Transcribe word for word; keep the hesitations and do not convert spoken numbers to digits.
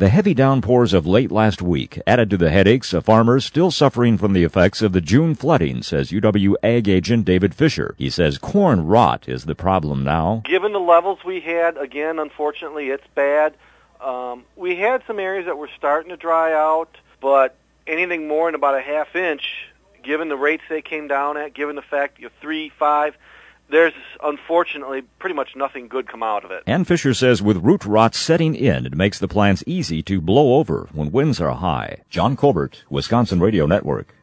The heavy downpours of late last week added to the headaches of farmers still suffering from the effects of the June flooding, says U W Ag agent David Fisher. He says corn rot is the problem now. Given the levels we had, again, unfortunately, it's bad. Um, we had some areas that were starting to dry out, but anything more than about a half inch, given the rates they came down at, given the fact you have three, five, there's unfortunately pretty much nothing good come out of it. And Fisher says with root rot setting in, it makes the plants easy to blow over when winds are high. John Colbert, Wisconsin Radio Network.